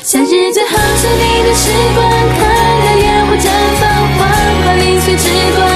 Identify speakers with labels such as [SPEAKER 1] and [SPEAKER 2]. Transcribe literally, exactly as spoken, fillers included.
[SPEAKER 1] 夏日最好是你的时光，看看烟火绽放，花花零碎之多。